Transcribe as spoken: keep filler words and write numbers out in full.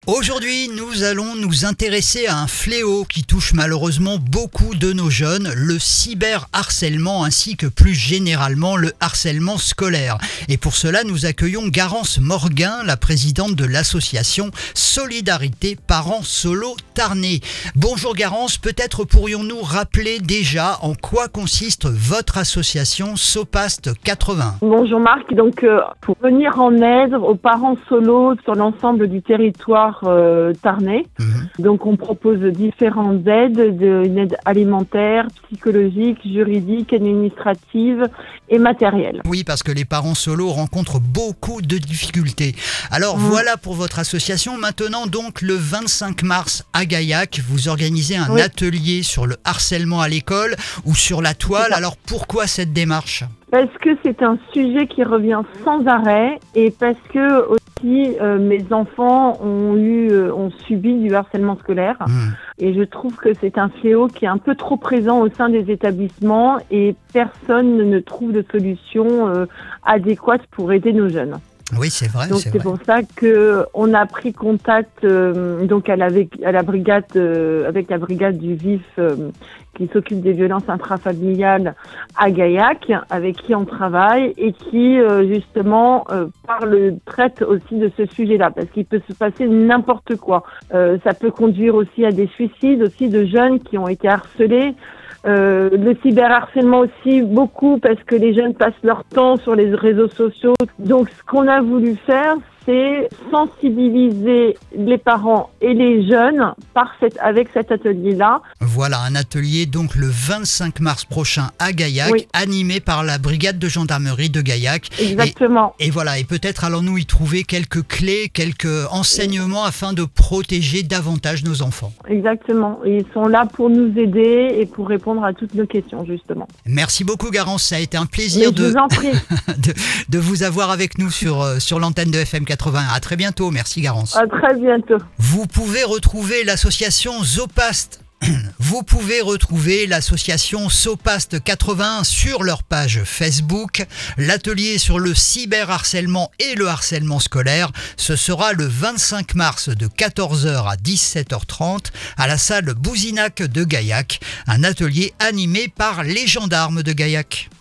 Aujourd'hui, nous allons nous intéresser à un fléau qui touche malheureusement beaucoup de nos jeunes, le cyberharcèlement ainsi que plus généralement le harcèlement scolaire. Et pour cela, nous accueillons Garance Morguin, la présidente de l'association Solidarité Parents Solo Tarnais. Bonjour Garance, peut-être pourrions-nous rappeler déjà en quoi consiste votre association Sopast quatre-vingts. Bonjour Marc, donc euh, pour venir en aide aux parents solos sur l'ensemble du territoire euh, tarnais, mmh. donc on propose différentes aides, de, une aide alimentaire, psychologique, juridique, administrative et matérielle. Oui, parce que les parents solos rencontrent beaucoup de difficultés. Alors mmh. voilà pour votre association. Maintenant donc le vingt-cinq mars à Gaillac, vous organisez un oui. atelier sur le harcèlement à l'école ou sur la toile. Alors pourquoi cette démarche ? Parce que c'est un sujet qui revient sans arrêt et parce que aussi euh, mes enfants ont eu, euh, ont subi du harcèlement scolaire mmh. et je trouve que c'est un fléau qui est un peu trop présent au sein des établissements et personne ne trouve de solution euh, adéquate pour aider nos jeunes. Oui, c'est vrai. Donc c'est, c'est vrai. pour ça que on a pris contact euh, donc à la, à la brigade euh, avec la brigade du V I F euh, qui s'occupe des violences intrafamiliales à Gaillac, avec qui on travaille et qui euh, justement euh, parle traite aussi de ce sujet-là parce qu'il peut se passer n'importe quoi. Euh, ça peut conduire aussi à des suicides aussi de jeunes qui ont été harcelés. Euh, le cyberharcèlement aussi beaucoup parce que les jeunes passent leur temps sur les réseaux sociaux. Donc ce qu'on a voulu faire, c'est sensibiliser les parents et les jeunes par cette, avec cet atelier-là. Voilà, un atelier donc le vingt-cinq mars prochain à Gaillac, oui. animé par la brigade de gendarmerie de Gaillac. Exactement. Et, et voilà, et peut-être allons-nous y trouver quelques clés, quelques enseignements afin de protéger davantage nos enfants. Exactement, ils sont là pour nous aider et pour répondre à toutes nos questions justement. Merci beaucoup Garance, ça a été un plaisir de, je vous en prie. de, de vous avoir avec nous sur, sur l'antenne de F M quatre-vingts. À très bientôt, merci Garance. À très bientôt. Vous pouvez retrouver l'association Sopast. Vous pouvez retrouver l'association Sopast quatre-vingts sur leur page Facebook. L'atelier sur le cyberharcèlement et le harcèlement scolaire, ce sera le vingt-cinq mars de quatorze heures à dix-sept heures trente à la salle Bouzinac de Gaillac. Un atelier animé par les gendarmes de Gaillac.